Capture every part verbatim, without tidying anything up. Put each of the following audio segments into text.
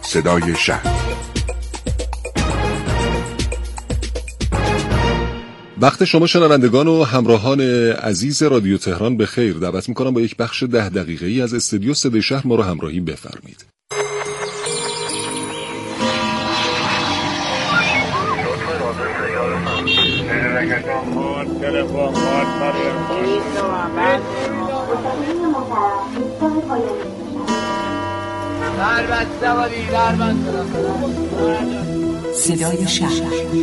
صدای شهر. وقت شما شنوندگان و همراهان عزیز رادیو تهران به خیر. دعوت میکنم با یک بخش ده دقیقه‌ای از استودیو صدای شهر ما رو همراهی بفرمایید. صدای شهر.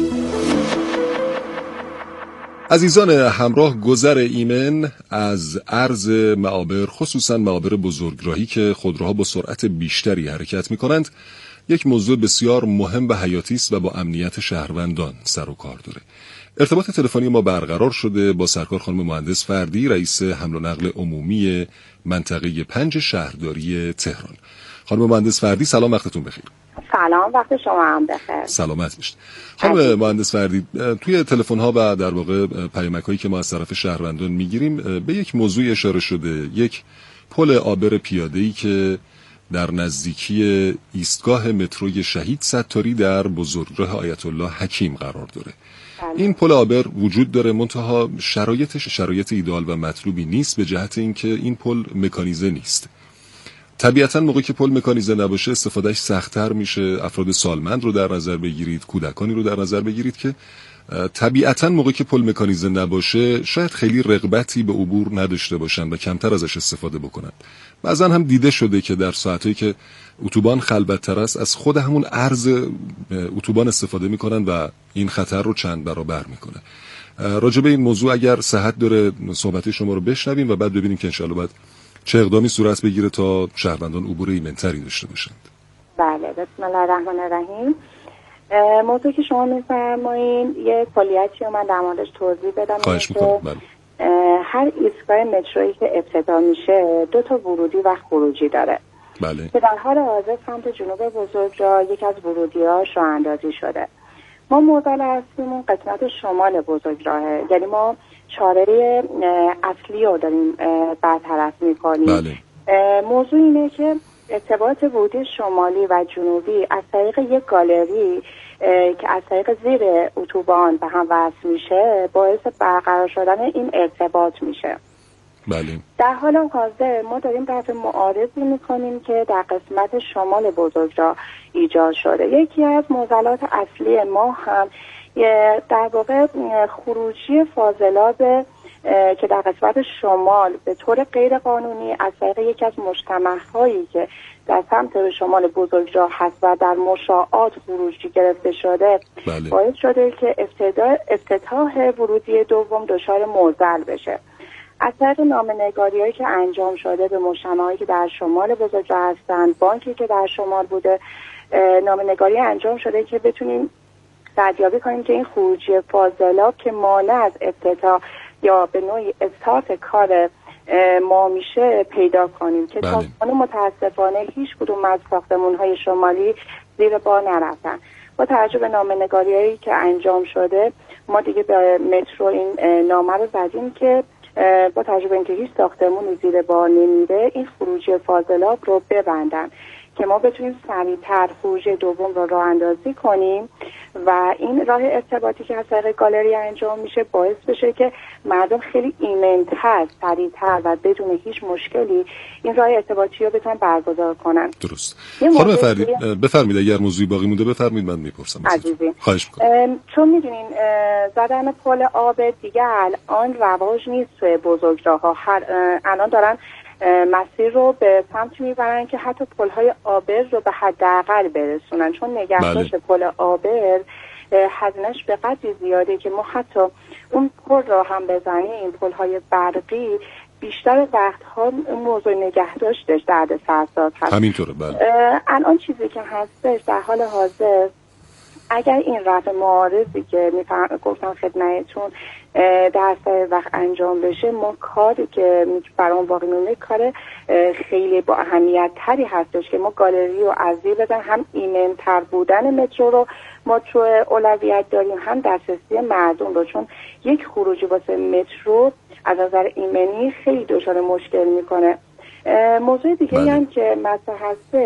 عزیزان همراه، گذر ایمن از عرض معابر، خصوصا معابر بزرگراهی که خودروها با سرعت بیشتری حرکت می کنند، یک موضوع بسیار مهم و حیاتی است و با امنیت شهروندان سر و کار داره. ارتباط تلفنی ما برقرار شده با سرکار خانم مهندس فردی، رئیس حمل و نقل عمومی منطقه پنج شهرداری تهران. خانم مهندس فردی سلام، وقتتون بخیر. سلام، وقت شما هم بخیر. سلامت باشید. خانم مهندس فردی، توی تلفن ها و در واقع پیامک هایی که ما از طرف شهروندان میگیریم به یک موضوع اشاره شده، یک پل عابر پیاده‌ای که در نزدیکی ایستگاه متروی شهید ستاری در بزرگراه آیت الله حکیم قرار داره. این پل عابر وجود داره، منتها شرایطش شرایط ایدئال و مطلوبی نیست به جهت اینکه این پل مکانیزه نیست. طبیعتاً موقعی که پل مکانیزه نباشه استفادهش سخت‌تر میشه. افراد سالمند رو در نظر بگیرید، کودکانی رو در نظر بگیرید که طبیعتاً موقعی که پل مکانیزه نباشه شاید خیلی رغبتی به عبور نداشته باشن و کمتر ازش استفاده بکنن. بعضن هم دیده شده که در ساعتایی که اتوبان خلوت‌تر است از خود همون عرض اتوبان استفاده میکنن و این خطر رو چند برابر میکنه. راجع به این موضوع اگر صحت داره صحبت شما رو بشنویم و بعد ببینیم که انشالله بعد چه اقدامی صورت بگیره تا شهروندان عبور ایمن‌تری داشته باشند. بله، بسم الله الرحمن الرحیم. موضوعی که شما می‌فرمایید یه کلیتی رو من در موردش توضیح بدم. خواهش می‌کنم. بله. هر ایستگاه مترویی که افتتاح میشه دو تا ورودی و خروجی داره. بله. که در حال حاضر سمت جنوب بزرگراه یکی از ورودی‌هاش راه اندازی شده. ما معضل اصلیمون قسمت شمال بزرگراهه، یعنی ما چاره اصلی رو داریم برطرف میکنیم. بله. موضوع اینه که ارتباط ورودی شمالی و جنوبی از طریق یک گالری که از طریق زیر اتوبان به هم وصل میشه باعث برقرار شدن این ارتباط میشه. بله. در حال حاضر ما داریم رفع معارضی میکنیم که در قسمت شمال بزرگراه ایجاد شده. یکی از معضلات اصلی ما هم در واقع خروجی فاضلاب که در قسمت شمال به طور غیر قانونی از طریق یکی از مجتمع‌هایی که در سمت شمال بزرگراه هست و در مشاعات خروجی گرفته شده. بله. باعث شده که افتتاح ورودی دوم دچار معضل بشه. از طریق نامه‌نگاری‌هایی که انجام شده به مجتمع‌هایی که در شمال بزرگراه هستند، بانکی که در شمال بوده، نامه‌نگاری انجام شده که بتونیم ردیابی کنیم که این خروجی فاضلاب که مانع از افتتاح یا به نوعی استارت کار ما میشه پیدا کنیم که تا کنون متاسفانه هیچ کدوم از ساختمان‌های شمالی زیر بار نرفتن. با توجه به نامه‌نگاری‌هایی که انجام شده ما دیگه به مترو این نامه رو زدیم که با توجه به اینکه هیچ ساختمونی زیر بار نمیره این خروجی فاضلاب رو ببندن که ما بتونیم سریع‌تر خروجی دوم رو راه اندازی کنیم و این راه ارتباطی که از طریق گالری انجام میشه باعث بشه که مردم خیلی ایمن‌تر، سریع‌تر و بدون هیچ مشکلی این راه ارتباطی رو بتونن برگزار کنن. درست. خانم فردی بفرمایید، اگر موضوعی باقی مونده بفرمایید، من میپرسم. عزیزی. خواهش می‌کنم. چون میدونین زدن پل عابر دیگه الان رواج نیست توی بزرگراه‌ها. هر الان دارن مسیر رو به سمت میبرن که حتی پل‌های عابر رو به حداقل برسونن، چون نگهداشت بله. پل عابر هزینه‌اش به قدری زیاده که ما حتی اون پل رو هم بزنیم، این پل‌های برقی بیشتر وقتها موضوع نگهداشتش درد سرساز هست. همینطوره. بله. الان چیزی که هستش در حال حاضر اگر این رفع معارضی که میفهم گفتم خدمتتون در سر وقت انجام بشه، ما کاری که برام باقی مونده کار خیلی با اهمیت تری هستش که ما گالری رو از زیر بزن، هم ایمن تر بودن مترو رو ما تو اولویت داریم، هم دسترسی مردم رو، چون یک خروجی واسه مترو از نظر ایمنی خیلی دچار مشکل میکنه. موضوع دیگه هم که مثلا هستش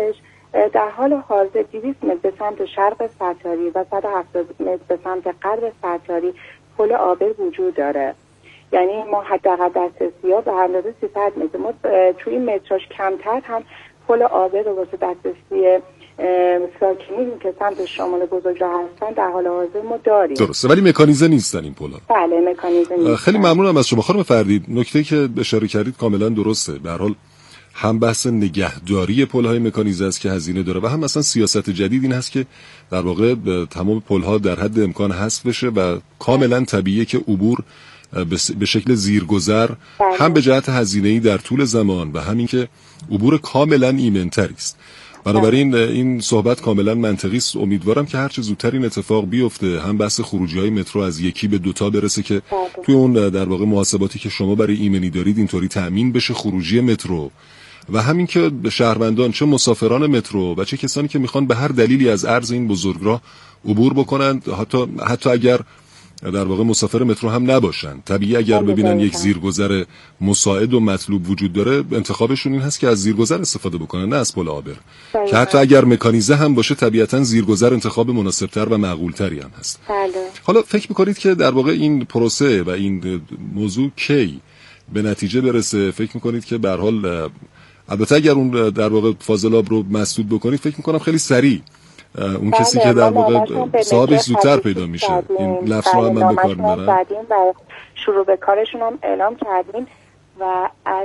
در حال حاضر دویست متر به سمت شرق ستاری و صد و هفتاد متر به سمت غرب ستاری پل آبر وجود داره. یعنی ما حداقل دسترسی‌ها به اندازه سیصد متر، ما توی این متراژ کمتر هم پل آبر رو واسه دسترسی ساکنین که سمت شمال بزرگراه هستن در حال حاضر ما داریم. درسته، ولی مکانیزه نیستن این پل‌ها. بله مکانیزه نیستن. خیلی ممنونم از شما خانم فردید. نکته‌ای که اشاره کردید کاملا درسته. به هر حال هم بحث نگهداری پل‌های مکانیزه است که هزینه داره و هم مثلا سیاست جدید این هست که در واقع تمام پل‌ها در حد امکان حذف بشه و کاملا طبیعیه که عبور به شکل زیرگذر هم به جهت هزینه‌ای در طول زمان و همین که عبور کاملا ایمن‌تری است. بنابراین این صحبت کاملا منطقی است. امیدوارم که هر چه زودتر این اتفاق بیفته، هم بحث خروجی‌های مترو از یکی به دوتا برسه که توی اون در واقع محاسباتی که شما برای ایمنی دارید اینطوری تأمین بشه خروجی مترو و همین که شهروندان چه مسافران مترو و چه کسانی که میخوان به هر دلیلی از عرض این بزرگراه عبور بکنند، حتی حتی اگر در واقع مسافر مترو هم نباشن، طبیعی اگر ببینن یک زیرگذر مساعد و مطلوب وجود داره، انتخابشون این هست که از زیرگذر استفاده بکنن، نه از پل آبر، که حتی اگر مکانیزه هم باشه طبیعتا زیرگذر انتخاب مناسبتر و معقولتری هم هست. بله. حالا فکر میکنید که در واقع این پروسه و این موضوع کی به نتیجه برسه؟ فکر میکنید که به هر حال، البته اگر اون در واقع فاضلاب رو مسدود بکنید، فکر میکنم خیلی سریع اون کسی که در واقع صاحبش زودتر پیدا میشه. این لفظ رو هم من به کار میبرم و شروع به کارشون هم اعلام کردیم و از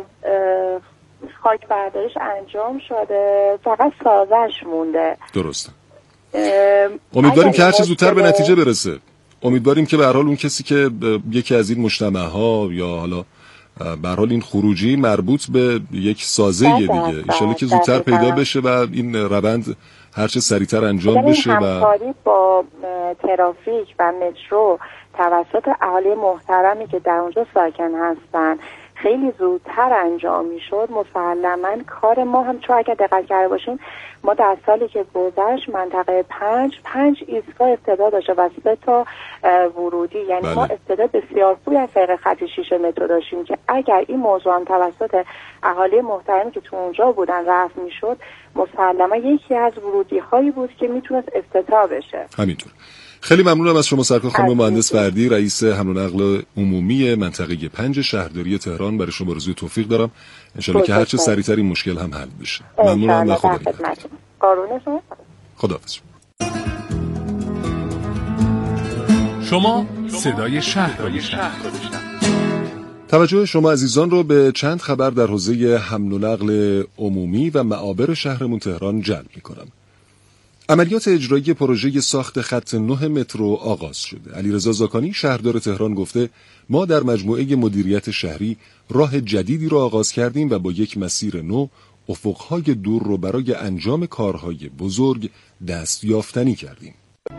خاک بردارش انجام شده، فقط سازش مونده. درسته. امیدواریم که هر چه زودتر به نتیجه برسه. امیدواریم که به هر حال اون کسی که یکی از این مجتمع ها یا حالا به هر حال این خروجی مربوط به یک سازه دیگه، ان شاءالله که زودتر پیدا بشه و این روند هرچه سریعتر انجام بشه. و همکاری با ترافیک و مترو توسط اهالی محترمی که در اونجا ساکن هستن خیلی زودتر انجام میشد، مسلماً کار ما هم، چون اگر دقت کرده باشیم ما در سالی که گذشت منطقه پنج پنج ایستگاه ابتدا داشته و سه تا ورودی، یعنی بله. ما استعداد بسیار خوبی از طریق خط شیش مترو داشتیم که اگر این موضوع هم توسط اهالی محترمی که تو اونجا بودن رفع میشد، مسلماً یکی از ورودی هایی بود که میتونست افتتاح بشه. همینطور. خیلی ممنونم از شما سرکار خانم مهندس فردی، رئیس حمل و نقل عمومی منطقه پنج شهرداری تهران. برای شما آرزوی توفیق دارم، ان شاءالله که هر چه سریعتر این مشکل هم حل بشه. ممنونم و خدا نگهدار. قربونتون. خداحافظ. شما صدای شهر رو میشنوید. توجه شما عزیزان رو به چند خبر در حوزه حمل و نقل عمومی و معابر شهرمون تهران جلب می‌کنم. عملیات اجرایی پروژه ساخت خط نه مترو آغاز شده. علیرضا زاکانی شهردار تهران گفته ما در مجموعه مدیریت شهری راه جدیدی را آغاز کردیم و با یک مسیر نو افقهای دور رو برای انجام کارهای بزرگ دست یافتنی کردیم.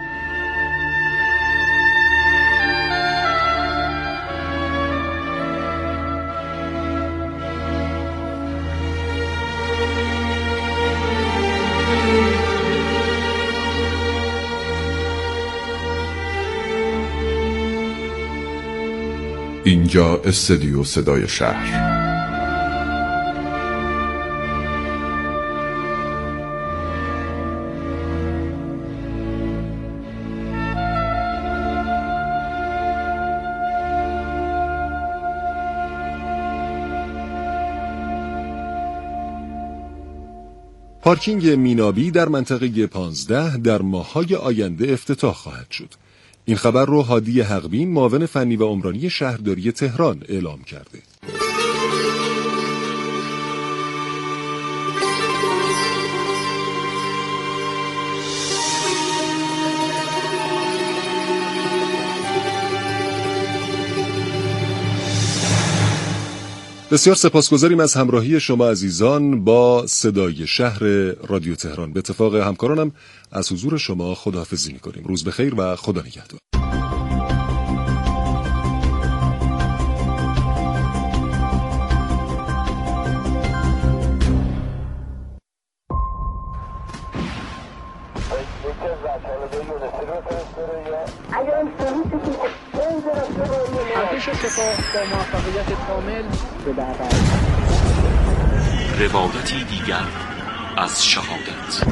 اینجا استودیو صدای شهر. پارکینگ مینابی در منطقه پانزده در ماه‌های آینده افتتاح خواهد شد. این خبر رو هادی حقبین معاون فنی و عمرانی شهرداری تهران اعلام کرده. بسیار سپاسگزاریم از همراهی شما عزیزان با صدای شهر رادیو تهران. به اتفاق همکارانم از حضور شما خداحافظی می‌کنیم. روز بخیر و خدا نگهدار. ارتش سپاه با موفقیت کامل به در روایتی دیگر از شهادت.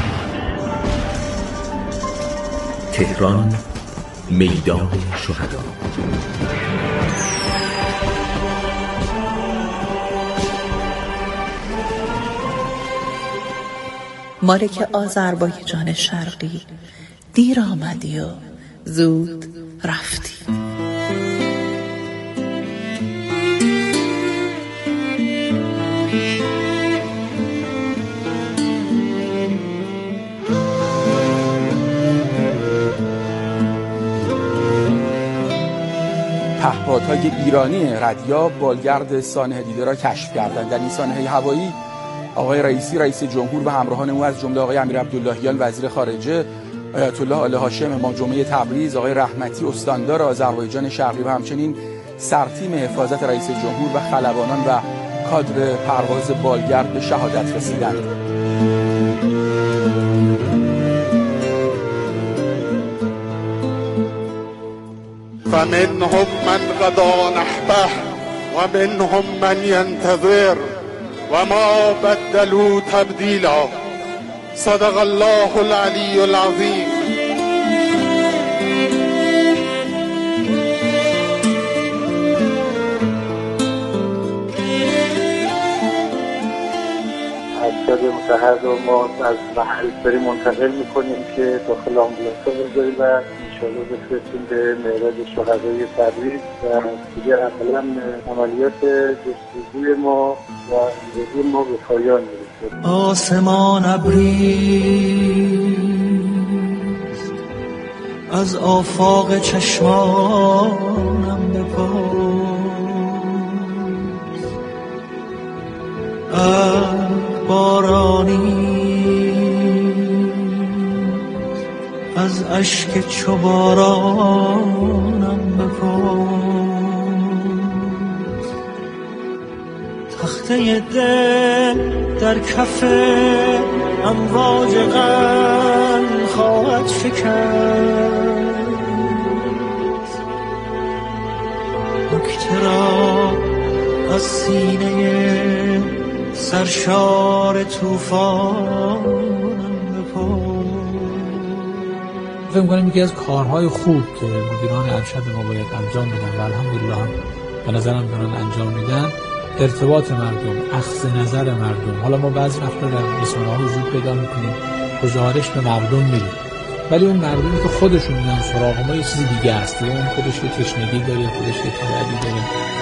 تهران، میدان شهدا. مالک آذربایجان شرقی، دیر آمدی و زود رفتی. پهپادهای ایرانی رادیا بالگرد سانحه دیده را کشف کردند. در این سانحه هوایی آقای رئیسی رئیس جمهور و همراهان او از جمله آقای امیر عبداللهیان وزیر خارجه، آیت الله آل هاشم امام جمعه تبریز، آقای رحمتی استاندار آذربایجان شرقی و همچنین سرتیم حفاظت رئیس جمهور و خلبانان و کادر پرواز بالگرد به شهادت رسیدند. فمنهم من غدا نحبه و منهم من ينتظر و ما بدلوا تبدیلا. صدق الله العلی العظیم. اجساد مطهر رو ما از محل بری منتقل میکنیم که داخل آمبولانس‌ها بذاریم و انشاءالله بفرستیم به معراج شهدای تبریز و دیگه اولا عملیات جستجوی ما و زندگی ما به پایان میرسه. آسمان ابریست از آفاق چشمانم بپرس، بارانی از اشک چو بارانم بپرس. تخته دل در کف امواج غم خواهد شکست، نکته را از سینه سرشار توفانم بپرس. فکر می‌کنم یکی از کارهای خوب که مدیران ارشد ما باید انجام بدن و الحمدلله هم به نظرم دارن انجام میدن، ارتباط مردم، اخذ نظر مردم. حالا ما بعضی وقتا در رسانه‌ها حضور پیدا می‌کنیم، گزارش به مردم میدیم، ولی اون مردمی که خودشون میان سراغ ما یه چیز دیگه است. اون خودش یه تشنگی داره، خودش یه طلبی داره.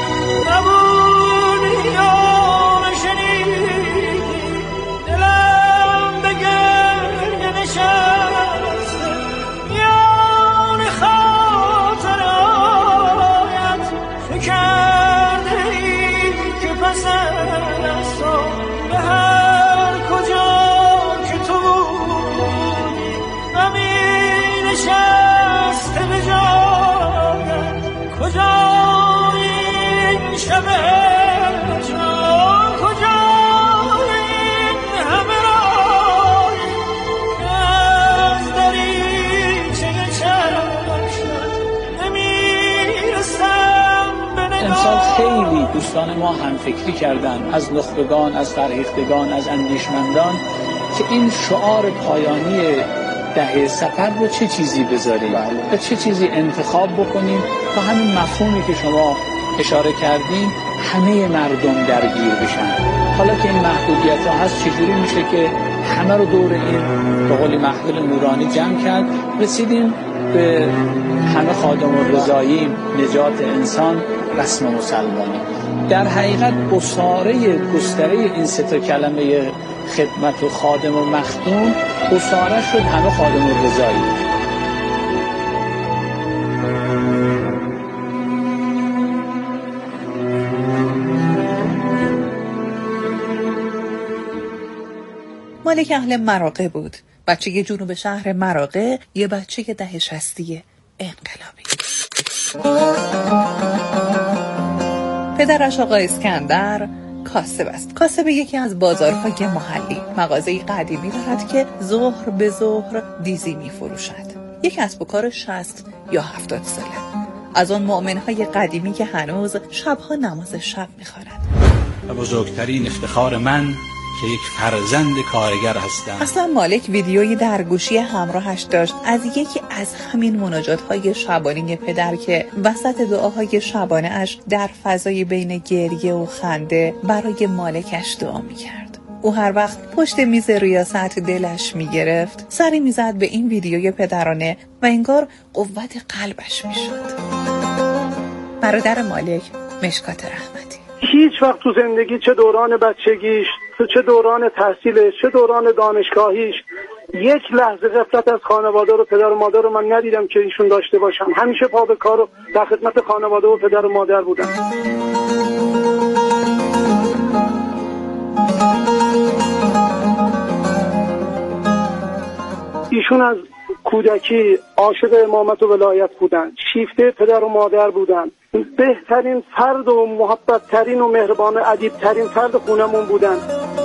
خیلی دوستان ما هم فکری کردن، از نخبگان، از فرهیختگان، از اندیشمندان، که این شعار پایانی دهه سفر رو چه چیزی بذاریم و چه چیزی انتخاب بکنیم تا همین مفهومی که شما اشاره کردین همه مردم درگیر بشن. حالا که این محدودیت ها هست، چجوری میشه که همه رو دور این به قول محفل نورانی جمع کرد؟ رسیدیم به همه خادم الرضاییم، نجات انسان، رسم مسلمانی. در حقیقت اساره گستره این سه تا کلمه خدمت و خادم و مخدوم اساره شد همه خادم الرضایی. مالک اهل مراغه بود، بچه یه جنوب شهر مراغه، یه بچه یه ده شصتی انقلابی. پدرش آقا اسکندر کاسب است. کاسب یکی از بازارهای محلی، مغازه‌ای قدیمی دارد که ظهر به ظهر دیزی می فروشد. یک کسب و کار شصت یا هفتاد ساله، از آن مؤمنهای قدیمی که هنوز شبها نماز شب می خوانند. و بزرگترین افتخار من که یک فرزند کارگر هستم. اصلا مالک ویدیویی در گوشی همراهش داشت از یکی از همین مناجات‌های شبانه پدر که وسط دعاهای شبانه اش در فضای بین گریه و خنده برای مالکش دعا می‌کرد. او هر وقت پشت میز ریاست دلش می‌گرفت، سری می‌زد به این ویدیوی پدرانه و انگار قوت قلبش می‌شد. برادر مالک، مشکات رحمتی. هیچ وقت تو زندگی، چه دوران بچگیش، چه دوران تحصیلش، چه دوران دانشگاهیش، یک لحظه غفلت از خانواده رو، پدر و مادر رو من ندیدم که ایشون داشته باشن. همیشه پا به کار و در خدمت خانواده و پدر و مادر بودن. ایشون از کودکی عاشق امامت و ولایت بودن، شیفته پدر و مادر بودن، بهترین فرد و محبت ترین و مهربان ادیب ترین فرد خونمون بودن.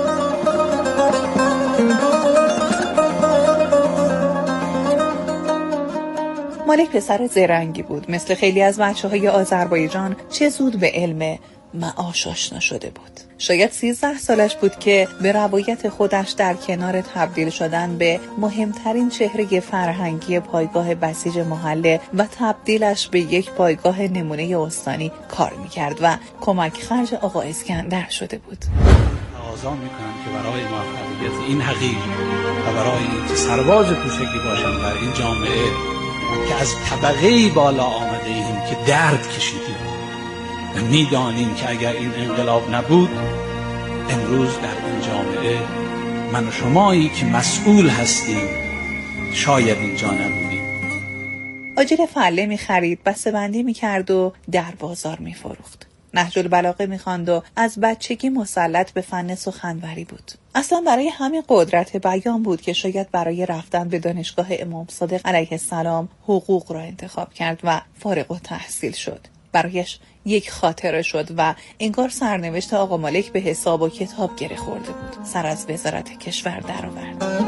مالک پسر زرنگی بود. مثل خیلی از بچه‌های آذربایجان چه زود به علم معاش آشنا شده بود. شاید سیزده سالش بود که به روایت خودش در کنار تبدیل شدن به مهمترین چهره فرهنگی پایگاه بسیج محله و تبدیلش به یک پایگاه نمونه استانی کار میکرد و کمک خرج آقا اسکندر شده بود. تقاضا میکنم که برای موفقیت این حقیر و برای اینکه سرباز کوچکی باشم در این جامعه که از طبقه بالا آمده ایم که درد کشیدیم و میدانیم که اگر این انقلاب نبود امروز در این جامعه من و شمایی که مسئول هستیم شاید اینجا نبودیم. آجیل فله می‌خرید، بسته‌بندی می‌کرد و در بازار می‌فروخت. نهج البلاغه می‌خواند و از بچگی مسلط به فن سخنوری بود. اصلا برای همین قدرت بیان بود که شاید برای رفتن به دانشگاه امام صادق علیه السلام حقوق را انتخاب کرد و فارغ التحصیل شد. برایش یک خاطره شد و انگار سرنوشت آقا مالک به حساب و کتاب گره خورده بود. سر از وزارت کشور درآورد.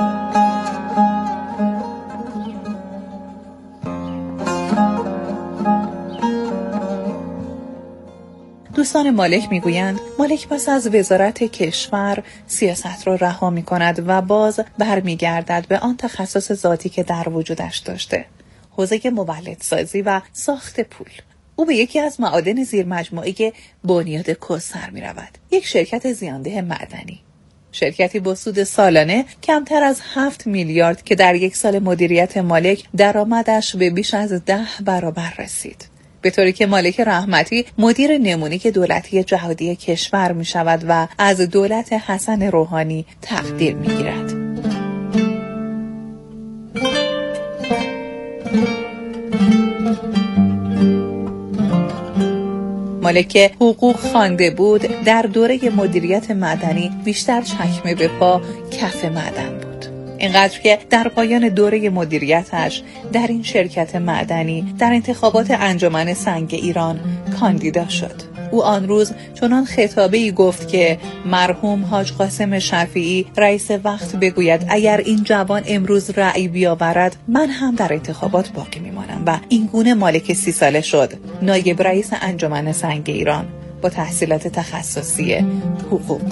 دوستان مالک میگویند مالک پس از وزارت کشور سیاست را رها می کند و باز برمیگردد به آن تخصص ذاتی که در وجودش داشته، حوزه مولدسازی و ساخت پول. او به یکی از معادن زیر مجموعه بنیاد کوثر می رود، یک شرکت زیانده معدنی. شرکتی با سود سالانه کمتر از هفت میلیارد که در یک سال مدیریت مالک درآمدش به بیش از ده برابر رسید. به طوری که مالک رحمتی مدیر نمونه دولتی جهادی کشور می شود و از دولت حسن روحانی تقدیر می گیرد. مالک حقوق خوانده بود، در دوره مدیریت معدنی بیشتر چکمه به پا کف معدن بود. اینقدر که در پایان دوره مدیریتش در این شرکت معدنی در انتخابات انجمن سنگ ایران کاندیدا شد. او آن روز چنان خطابه‌ای گفت که مرحوم حاج قاسم شفیعی رئیس وقت بگوید اگر این جوان امروز رأی بیاورد من هم در انتخابات باقی میمانم و این گونه مالک سی ساله شد نایب رئیس انجمن سنگ ایران با تحصیلات تخصصی حقوق.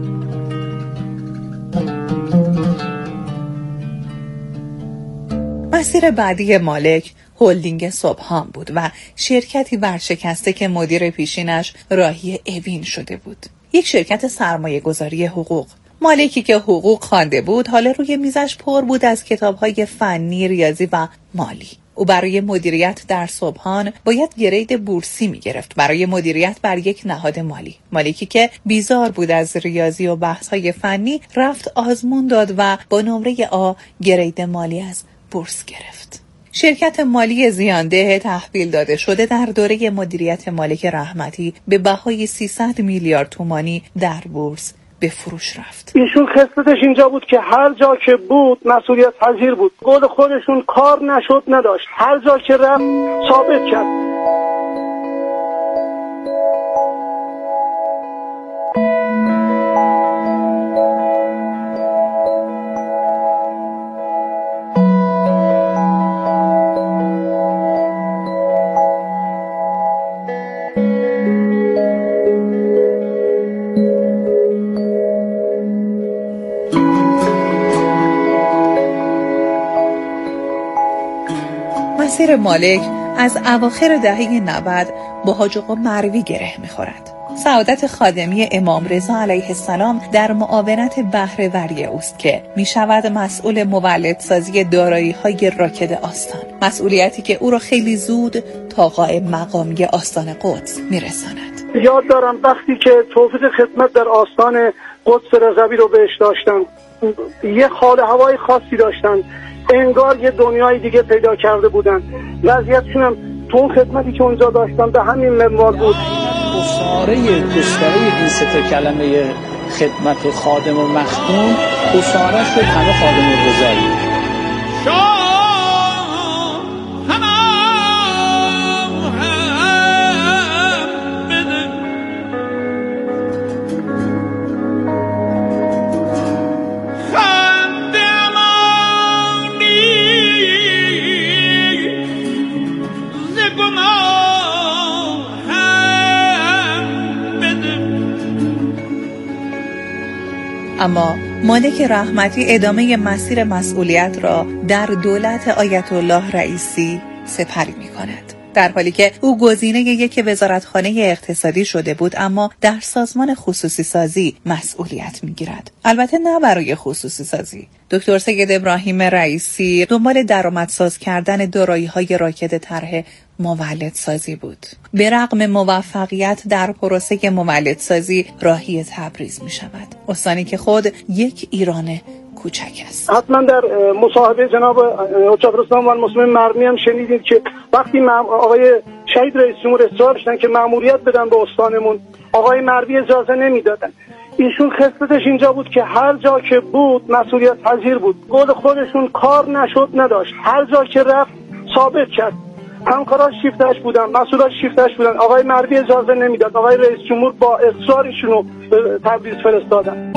مسیر بعدی مالک هلدینگ سبحان بود و شرکتی ورشکسته که مدیر پیشینش راهی اوین شده بود. یک شرکت سرمایه گذاری حقوق. مالکی که حقوق خوانده بود حالا روی میزش پر بود از کتاب‌های فنی، ریاضی و مالی. او برای مدیریت در سبحان باید گرید بورسی می گرفت برای مدیریت بر یک نهاد مالی. مالکی که بیزار بود از ریاضی و بحث‌های فنی رفت آزمون داد و با نمره آ گرید مالی از بورس گرفت. شرکت مالی زیانده تحویل داده شده در دوره مدیریت مالک رحمتی به بهای سیصد میلیارد تومانی در بورس به فروش رفت. ایشون خصلتش اینجا بود که هر جا که بود مسئولیت پذیر بود. قول خودشون کار نشد نداشت. هر جا که رفت ثابت کرد. مسیر مالک از اواخر دهه نود با حاج آقا مروی گره می‌خورد. سعادت خادمی امام رضا علیه السلام در معاونت بهره‌وری اوست که می‌شود مسئول مولدسازی دارایی‌های راکد آستان، مسئولیتی که او را خیلی زود تا قائم مقامی آستان قدس می‌رساند. یاد دارم وقتی که توفیق خدمت در آستان قدس رضوی رو بهش داشتن، یه حال هوای خاصی داشتن، انگار یه دنیای دیگه پیدا کرده بودن. وضعیتشون هم تو اون خدمتی که اونجا داشتن به همین منوال بود. گستاره گستاره این سه تا کلمه خدمت و خادم و مخدوم، گستاره شد همه خادم و رضایی. اما مالک رحمتی ادامه مسیر مسئولیت را در دولت آیت الله رئیسی سپری می کند. در حالی که او گزینه یک وزارتخانه اقتصادی شده بود، اما در سازمان خصوصی سازی مسئولیت می گیرد. البته نه برای خصوصی سازی. دکتر سید ابراهیم رئیسی دنبال درآمدساز کردن دارایی‌های راکد طرح مولدسازی بود. به رغم موفقیت در پروسه مولدسازی راهی تبریز می شود، استانی که خود یک ایران کوچک است. حتما در مصاحبه جناب حجت الاسلام و المسلمین مرمی هم شنیدید که وقتی آقای شهید رئیس جمهور اصرار داشتن که مأموریت بدن به استانمون، آقای مرمی اجازه نمیدادن. ایشون خصلتش اینجا بود که هر جا که بود مسئولیت پذیر بود. قول خودشون کار نشد نداشت، هر جا که رفت ثابت کرد. همکاراش شیفتش بودن، مسئولاش شیفتش بودن. آقای مرمی اجازه نمیداد. آقای رئیس جمهور با اصرار ایشونو به تبریز فرستادن.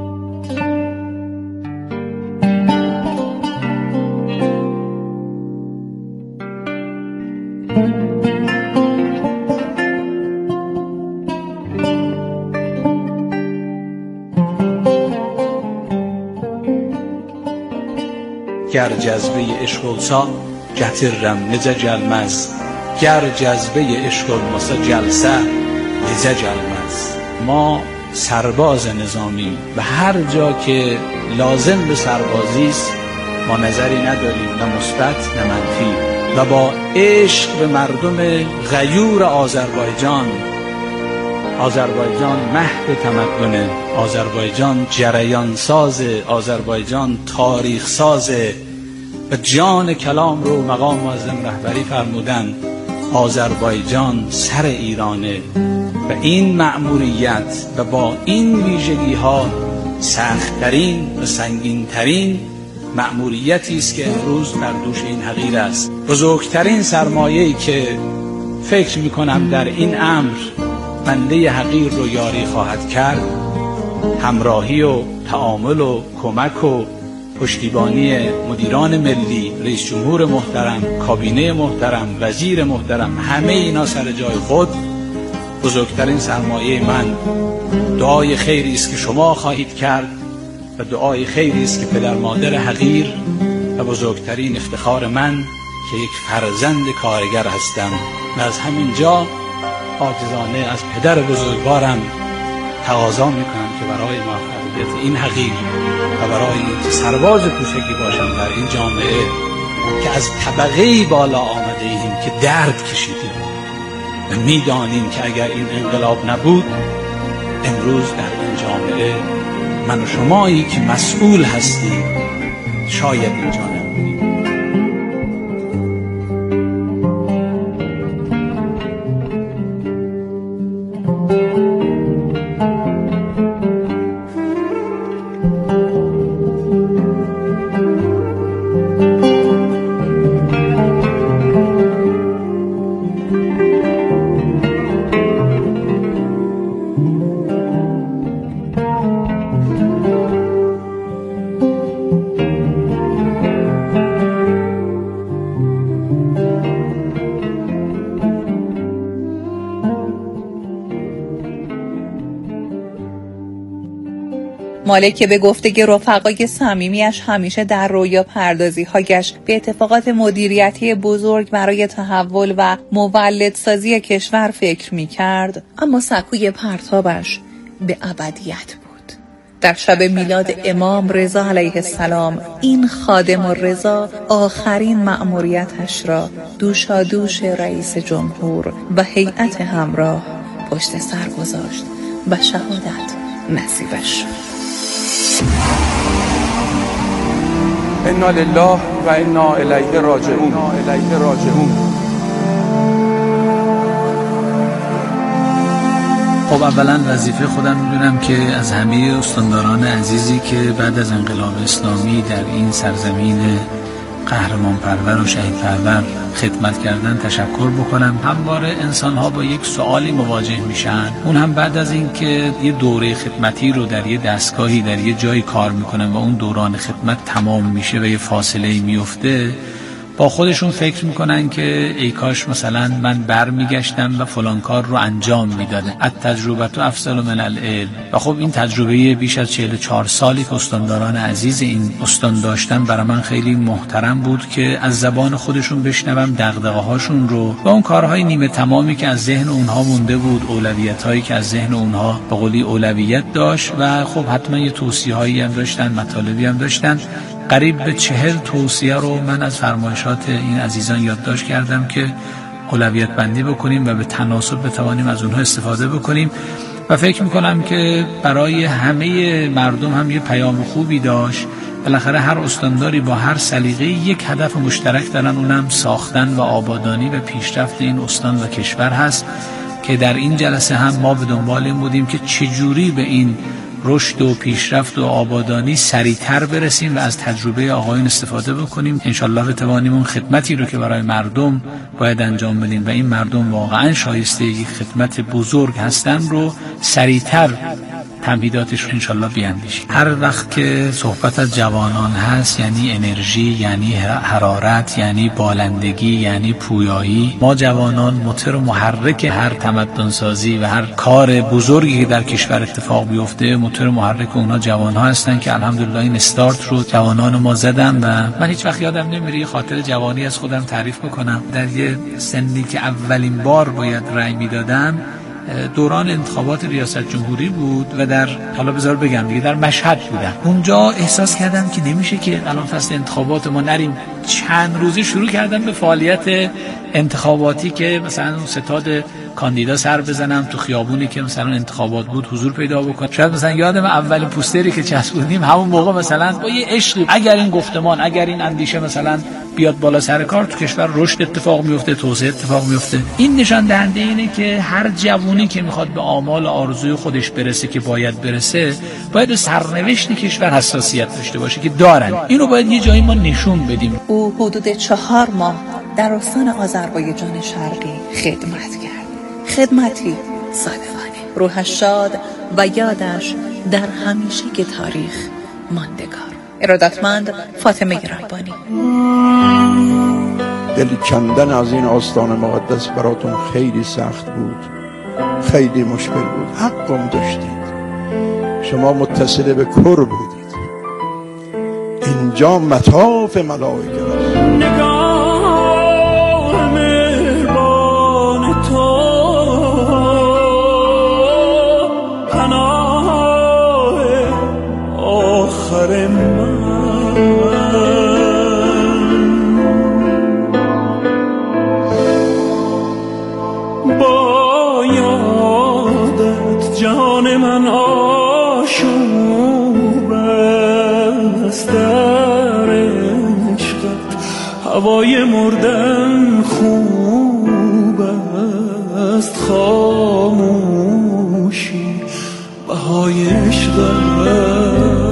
گر جذبه عشق olsa gətirirəm necə gəlməz, گر جذبه عشق olmasa gəlsə necə gəlməz. ما سرباز نظامی و هر جا که لازم به سربازی است ما نظری نداریم، نه مثبت نه منفی، و با عشق به مردم غیور آذربایجان. آذربایجان مهد تمدن، آذربایجان جریان ساز، آذربایجان تاریخ ساز و جان کلام رو مقام معظم رهبری فرمودن آذربایجان سر ایرانه و این مأموریت و با این ویژگی ها سخت‌ترین و سنگین‌ترین مأموریتی است که امروز بر دوش این حقیر است. بزرگترین سرمایه‌ای که فکر می‌کنم در این امر بنده حقیر رو یاری خواهد کرد همراهی و تعامل و کمک و پشتیبانی مدیران ملی، رئیس جمهور محترم، کابینه محترم، وزیر محترم، همه اینا سر جای خود. بزرگترین سرمایه من دعای خیری است که شما خواهید کرد و دعای خیری است که پدر مادر حقیر و بزرگترین افتخار من که یک فرزند کارگر هستم و از همین جا عاجزانه از پدر بزرگوارم تقاضا میکنم که برای موفقیت این حقیر و برای اینکه سرباز کوچکی باشم در این جامعه که از طبقه بالا آمده ایم که درد کشیدیم و میدانیم که اگر این انقلاب نبود امروز در این جامعه من و شمایی که مسئول هستیم شاید اینجا نبودیم. مالک که به گفته رفقای صمیمیش همیشه در رویا پردازی هایش به اتفاقات مدیریتی بزرگ برای تحول و مولدسازی کشور فکر می کرد، اما سکوی پرتابش به ابدیت بود. در شب میلاد امام رضا علیه السلام این خادم الرضا آخرین مأموریتش را دوشا دوش رئیس جمهور و هیئت همراه پشت سر گذاشت و شهادت نصیبش شد. انا لله و انا الیه راجعون. الیه راجعون. خب اولا وظیفه خودم میدونم که از همه استانداران عزیزی که بعد از انقلاب اسلامی در این سرزمین قهرمان پرور و شهید پرور خدمت کردن تشکر بکنم. همواره انسان ها با یک سوالی مواجه میشن، اون هم بعد از این که یه دوره خدمتی رو در یه دستگاهی در یه جایی کار میکنن و اون دوران خدمت تمام میشه و یه فاصله میفته، با خودشون فکر میکنن که ای کاش مثلا من برمیگشتم و فلان کار رو انجام میدادم. از تجربه تو افضل من العلم. و خب این تجربه بیش از چهل و چهار سالی که استانداران عزیز این استان داشتن برای من خیلی محترم بود که از زبان خودشون بشنوم دغدغه هاشون رو و اون کارهای نیمه تمامی که از ذهن اونها مونده بود، اولویت هایی که از ذهن اونها به قولی اولویت داشت و خب حتما یه توصیه هایی هم داشتن، مطالبی هم داشتن. قریب به چهل توصیه رو من از فرمایشات این عزیزان یادداشت کردم که اولویت بندی بکنیم و به تناسب بتوانیم از اونها استفاده بکنیم و فکر میکنم که برای همه مردم هم یه پیام خوبی داشت. بالاخره هر استانداری با هر سلیقه یک هدف مشترک دارن، اونم ساختن و آبادانی و پیشرفت این استان و کشور هست که در این جلسه هم ما به دنبال این بودیم که چجوری به این رشد و پیشرفت و آبادانی سریعتر برسیم و از تجربه آقایون استفاده بکنیم. انشالله بتوانیم اون خدمتی رو که برای مردم باید انجام بدیم و این مردم واقعا شایسته یک خدمت بزرگ هستن رو سریعتر تمهیداتش رو انشالله بیاندیشیم. هر وقت که صحبت از جوانان هست یعنی انرژی، یعنی حرارت، یعنی بالندگی، یعنی پویایی. ما جوانان موتور و محرک هر تمدن سازی و هر کار بزرگی که در کشور اتفاق بیفته موتور محرک اونها جوان ها هستن که الحمدلله این استارت رو جوانان ما زدن. و من هیچ وقت یادم نمیره خاطر جوانی از خودم تعریف بکنم. در یه سنی که اولین بار باید رأی میدادم دوران انتخابات ریاست جمهوری بود و در حالا بذار بگم دیگه در مشهد بودم. اونجا احساس کردم که نمیشه که الان فصل انتخابات ما نریم. چند روزه شروع کردم به فعالیت انتخاباتی که مثلا ستاد کاندیدا سر بزنم تو خیابونی که مثلا انتخابات بود حضور پیدا بکنم. شاید مثلا یادم اولین پوستری که چسبوندیم همون موقع مثلا با یه عشقی اگر این گفتمان، اگر این اندیشه مثلا بیاد بالا سر کار تو کشور رشد اتفاق میفته، توسعه اتفاق میفته. این نشان دهنده اینه که هر جوونی که میخواد به آمال و آرزوی خودش برسه که باید برسه، باید سرنوشت کشور حساسیت داشته باشه که دارن. اینو باید یه جایی ما نشون بدیم. او حدود چهار ماه در استان آذربایجان شرقی خدمت کرد. خدمتی صادقانه، روحش شاد و یادش در همیشگی تاریخ ماندگار. ارادتمند فاطمه ربانی. دل کندن از این آستان مقدس براتون خیلی سخت بود، خیلی مشکل بود. حقم داشتید، شما متصل به کر بودید. اینجا مطاف ملائکه است. نگاه مهربان تو پناه آخر من، با یادت جان من آشوب است، در عشقت هوای مردن خوب است، خاموشی بهای عشق است.